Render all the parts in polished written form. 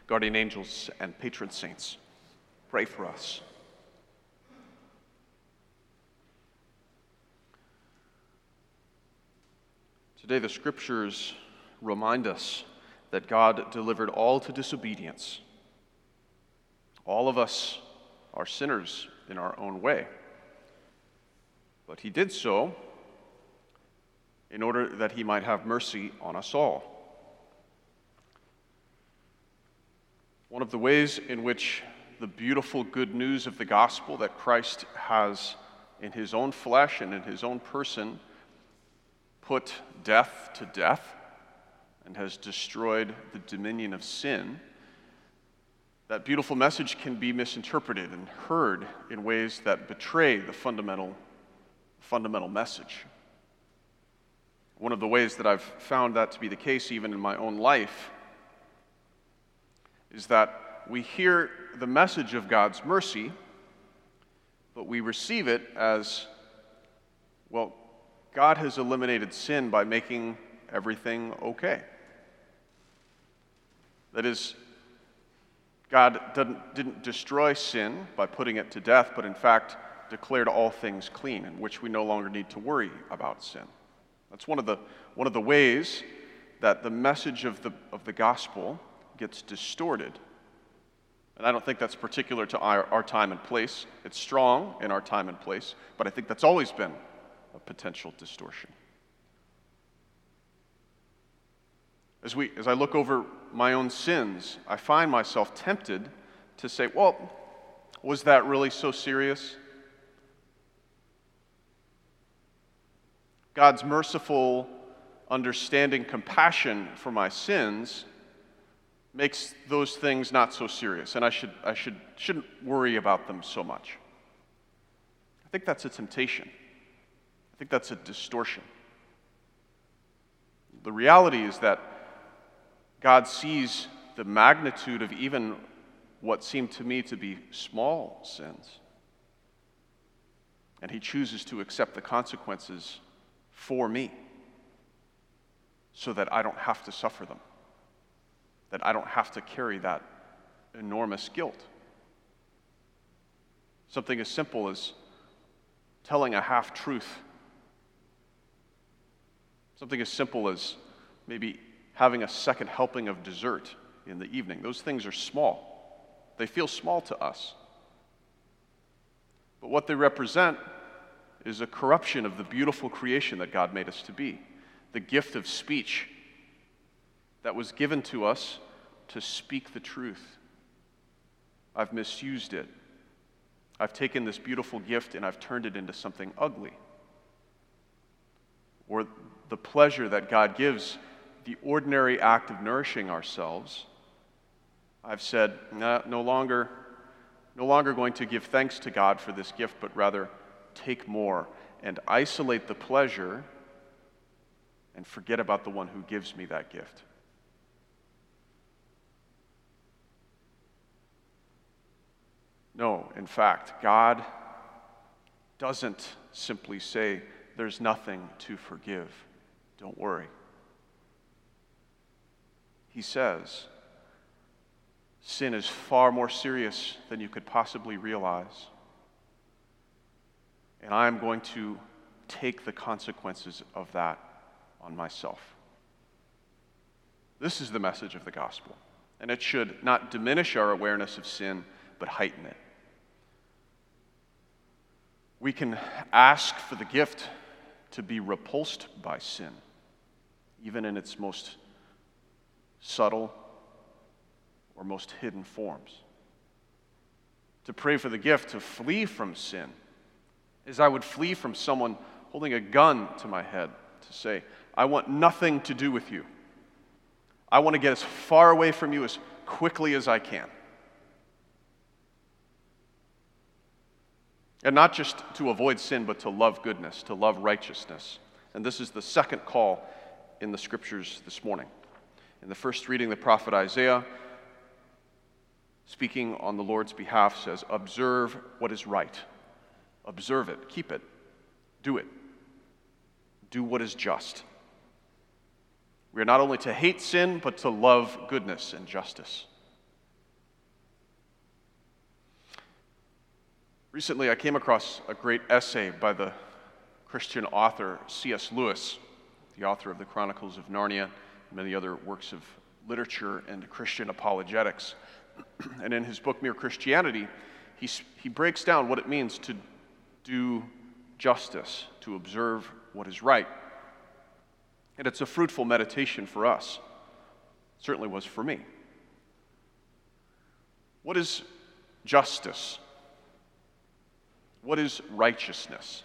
guardian angels, and patron saints, pray for us. Today the scriptures remind us that God delivered all to disobedience. All of us are sinners in our own way, but he did so in order that he might have mercy on us all. One of the ways in which the beautiful good news of the gospel that Christ has in his own flesh and in his own person put death to death and has destroyed the dominion of sin, that beautiful message can be misinterpreted and heard in ways that betray the fundamental message. One of the ways that I've found that to be the case even in my own life is that we hear the message of God's mercy, but we receive it as, well, God has eliminated sin by making everything okay. That is, God didn't destroy sin by putting it to death, but in fact declared all things clean, in which we no longer need to worry about sin. That's one of the ways that the message of the gospel gets distorted. And I don't think that's particular to our time and place. It's strong in our time and place, but I think that's always been a potential distortion. As I look over my own sins, I find myself tempted to say, well, was that really so serious? God's merciful, understanding compassion for my sins makes those things not so serious, and I shouldn't worry about them so much. I think that's a temptation. I think that's a distortion. The reality is that God sees the magnitude of even what seem to me to be small sins, and he chooses to accept the consequences for me so that I don't have to suffer them, that I don't have to carry that enormous guilt. Something as simple as telling a half-truth. Something as simple as maybe having a second helping of dessert in the evening. Those things are small. They feel small to us. But what they represent is a corruption of the beautiful creation that God made us to be. The gift of speech that was given to us to speak the truth. I've misused it. I've taken this beautiful gift and I've turned it into something ugly. Or the pleasure that God gives, the ordinary act of nourishing ourselves, I've said, no longer going to give thanks to God for this gift, but rather take more and isolate the pleasure and forget about the one who gives me that gift. No, in fact, God doesn't simply say, there's nothing to forgive. Don't worry. He says, sin is far more serious than you could possibly realize. And I am going to take the consequences of that on myself. This is the message of the gospel. And it should not diminish our awareness of sin, but heighten it. We can ask for the gift to be repulsed by sin, even in its most subtle or most hidden forms. To pray for the gift to flee from sin, as I would flee from someone holding a gun to my head to say, I want nothing to do with you. I want to get as far away from you as quickly as I can. And not just to avoid sin, but to love goodness, to love righteousness. And this is the second call in the scriptures this morning. In the first reading, the prophet Isaiah, speaking on the Lord's behalf, says, observe what is right. Observe it, keep it, do it. Do what is just. We are not only to hate sin, but to love goodness and justice. Recently, I came across a great essay by the Christian author C.S. Lewis, the author of the Chronicles of Narnia and many other works of literature and Christian apologetics. And in his book, Mere Christianity, he breaks down what it means to do justice, to observe what is right. And it's a fruitful meditation for us. It certainly was for me. What is justice? What is righteousness?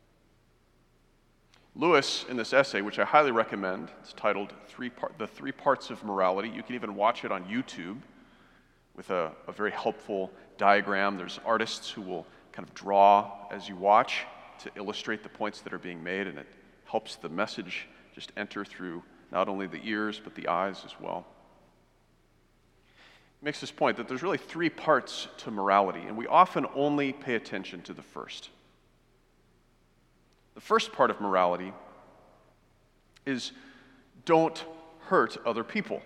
Lewis, in this essay, which I highly recommend, it's titled The Three Parts of Morality. You can even watch it on YouTube with a very helpful diagram. There's artists who will kind of draw as you watch to illustrate the points that are being made, and it helps the message just enter through not only the ears, but the eyes as well. He makes this point that there's really three parts to morality, and we often only pay attention to the first. The first part of morality is don't hurt other people.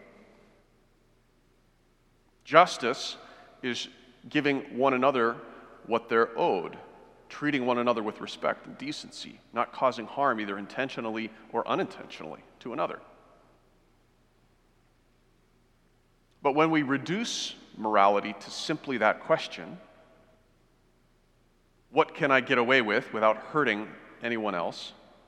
Justice is giving one another what they're owed, treating one another with respect and decency, not causing harm either intentionally or unintentionally to another. But when we reduce morality to simply that question, what can I get away with without hurting anyone else,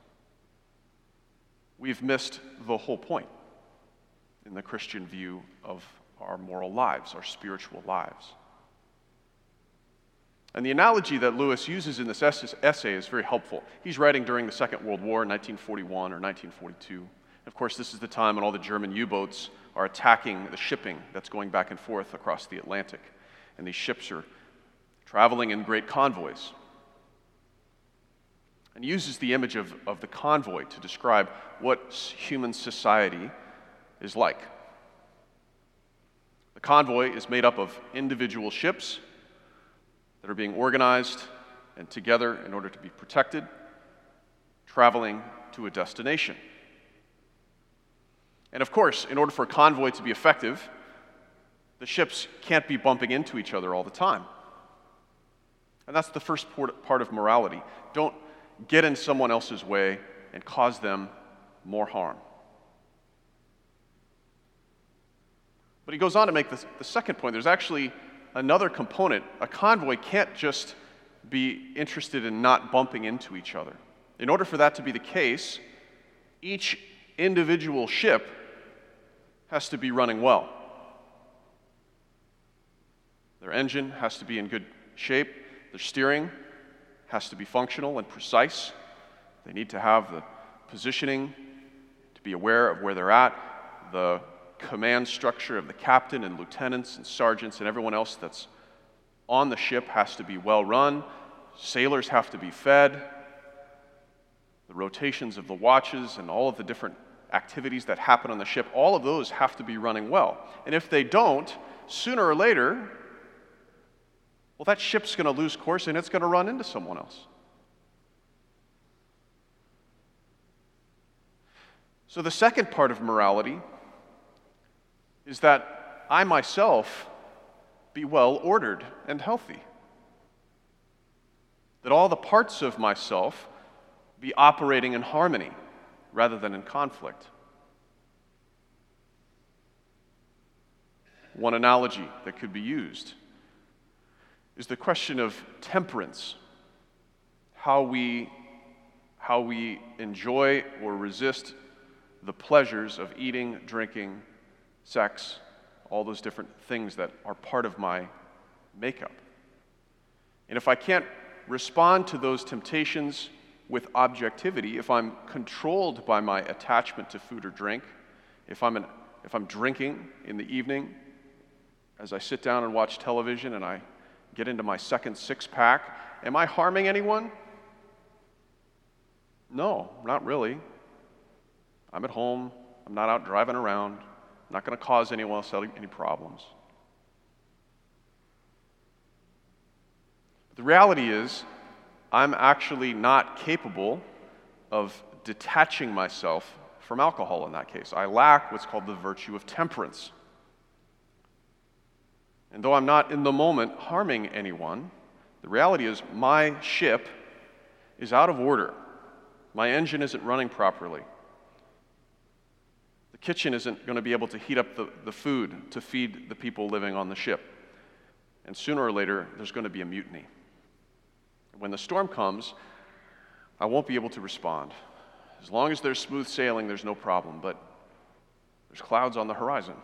we've missed the whole point in the Christian view of our moral lives, our spiritual lives. And the analogy that Lewis uses in this essay is very helpful. He's writing during the Second World War, 1941 or 1942. And of course, this is the time when all the German U-boats are attacking the shipping that's going back and forth across the Atlantic. And these ships are traveling in great convoys. And he uses the image of the convoy to describe what human society is like. The convoy is made up of individual ships that are being organized and together in order to be protected, traveling to a destination. And of course, in order for a convoy to be effective, the ships can't be bumping into each other all the time. And that's the first part of morality. Don't get in someone else's way and cause them more harm. But he goes on to make the second point. There's actually another component. A convoy can't just be interested in not bumping into each other. In order for that to be the case, each individual ship has to be running well. Their engine has to be in good shape. Their steering has to be functional and precise. They need to have the positioning to be aware of where they're at, the command structure of the captain and lieutenants and sergeants and everyone else that's on the ship has to be well run. Sailors have to be fed. The rotations of the watches and all of the different activities that happen on the ship, all of those have to be running well. And if they don't, sooner or later, well, that ship's going to lose course and it's going to run into someone else. So the second part of morality is that I myself be well ordered and healthy. That all the parts of myself be operating in harmony rather than in conflict. One analogy that could be used is the question of temperance, how we enjoy or resist the pleasures of eating, drinking, sex, all those different things that are part of my makeup. And if I can't respond to those temptations with objectivity, if I'm controlled by my attachment to food or drink, if I'm drinking in the evening as I sit down and watch television and I get into my second six-pack, am I harming anyone? No, not really. I'm at home. I'm not out driving around. I'm not going to cause anyone else any problems. But the reality is, I'm actually not capable of detaching myself from alcohol in that case. I lack what's called the virtue of temperance. And though I'm not in the moment harming anyone, The reality is my ship is out of order. My engine isn't running properly. The kitchen isn't going to be able to heat up the food to feed the people living on the ship. And sooner or later, there's going to be a mutiny. When the storm comes, I won't be able to respond. As long as there's smooth sailing, there's no problem, but there's clouds on the horizon.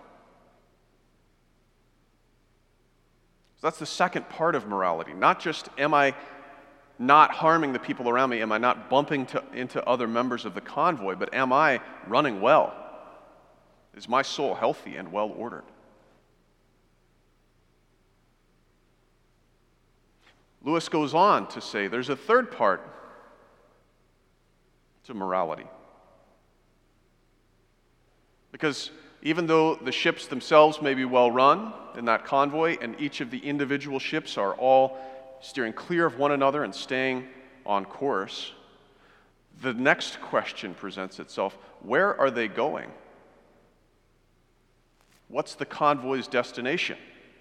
So that's the second part of morality. Not just am I not harming the people around me, am I not bumping into other members of the convoy, but am I running well? Is my soul healthy and well ordered? Lewis goes on to say there's a third part to morality. Because even though the ships themselves may be well run in that convoy, and each of the individual ships are all steering clear of one another and staying on course, the next question presents itself: where are they going? What's the convoy's destination?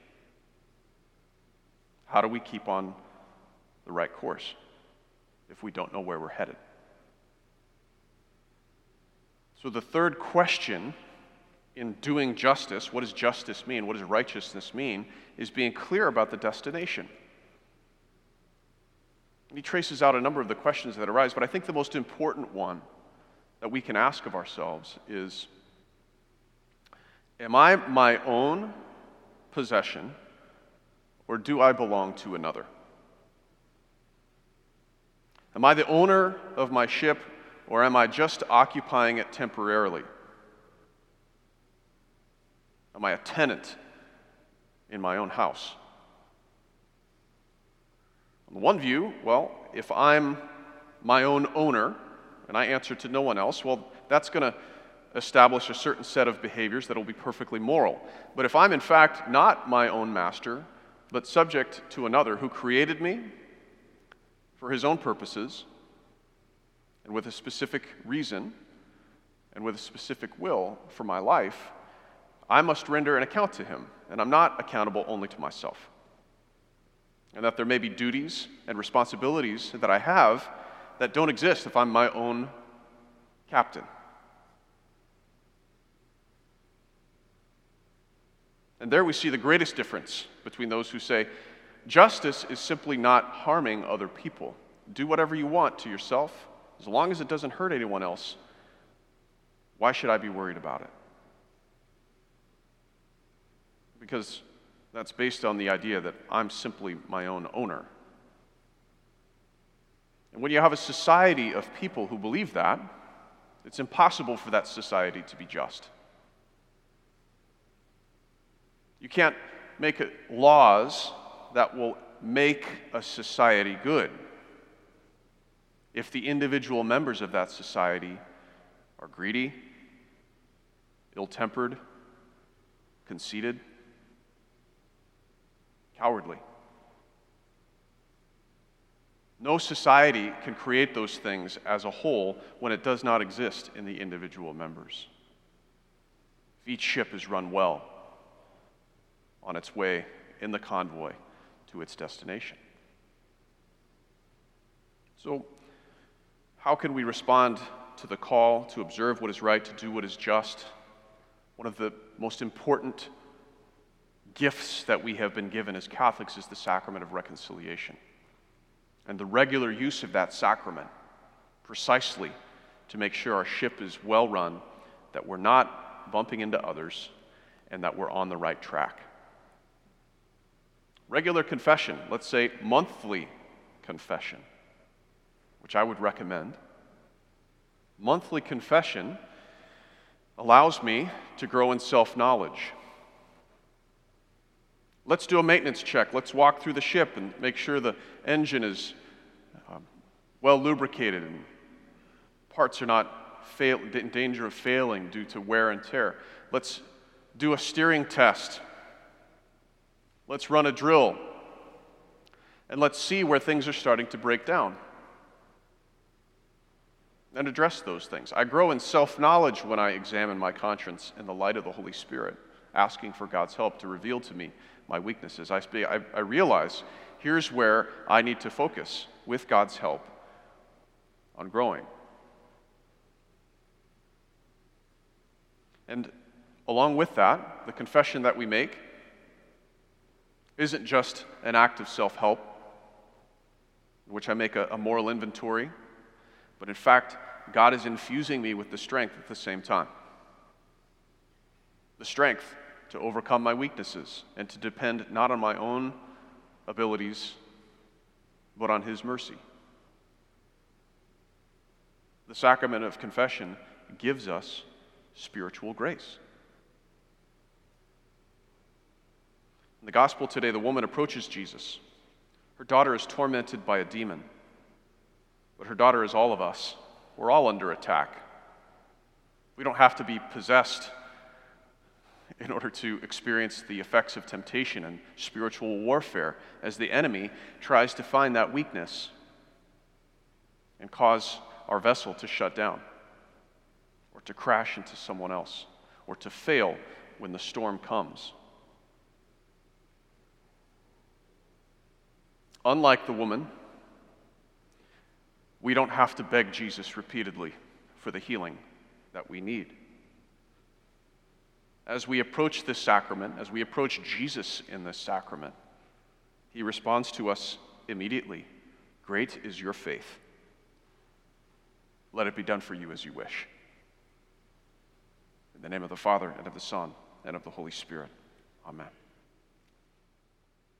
How do we keep on the right course if we don't know where we're headed? So the third question in doing justice, what does justice mean? What does righteousness mean? Is being clear about the destination. And he traces out a number of the questions that arise, but I think the most important one that we can ask of ourselves is, am I my own possession, or do I belong to another? Am I the owner of my ship, or am I just occupying it temporarily? Am I a tenant in my own house? On one view, well, if I'm my own owner and I answer to no one else, well, that's going to establish a certain set of behaviors that will be perfectly moral. But if I'm in fact not my own master, but subject to another who created me for his own purposes and with a specific reason and with a specific will for my life, I must render an account to him, and I'm not accountable only to myself. And that there may be duties and responsibilities that I have that don't exist if I'm my own captain. And there we see the greatest difference between those who say, justice is simply not harming other people. Do whatever you want to yourself, as long as it doesn't hurt anyone else. Why should I be worried about it? Because that's based on the idea that I'm simply my own owner. And when you have a society of people who believe that, it's impossible for that society to be just. You can't make laws that will make a society good if the individual members of that society are greedy, ill-tempered, conceited, cowardly. No society can create those things as a whole when it does not exist in the individual members. If each ship is run well on its way in the convoy to its destination. So, how can we respond to the call to observe what is right, to do what is just? One of the most important gifts that we have been given as Catholics is the sacrament of reconciliation. And the regular use of that sacrament precisely to make sure our ship is well run, that we're not bumping into others, and that we're on the right track. Regular confession, let's say monthly confession, which I would recommend. Monthly confession allows me to grow in self-knowledge. Let's do a maintenance check. Let's walk through the ship and make sure the engine is well lubricated and parts are not in danger of failing due to wear and tear. Let's do a steering test. Let's run a drill. And let's see where things are starting to break down and address those things. I grow in self-knowledge when I examine my conscience in the light of the Holy Spirit, asking for God's help to reveal to me my weaknesses. I realize here's where I need to focus, with God's help, on growing. And along with that, the confession that we make isn't just an act of self-help, in which I make a moral inventory, but in fact, God is infusing me with the strength at the same time. The strength to overcome my weaknesses and to depend not on my own abilities, but on His mercy. The sacrament of confession gives us spiritual grace. In the gospel today, the woman approaches Jesus. Her daughter is tormented by a demon, but her daughter is all of us. We're all under attack. We don't have to be possessed in order to experience the effects of temptation and spiritual warfare as the enemy tries to find that weakness and cause our vessel to shut down, or to crash into someone else, or to fail when the storm comes. Unlike the woman, we don't have to beg Jesus repeatedly for the healing that we need. As we approach this sacrament, as we approach Jesus in this sacrament, He responds to us immediately. Great is your faith. Let it be done for you as you wish. In the name of the Father, and of the Son, and of the Holy Spirit. Amen.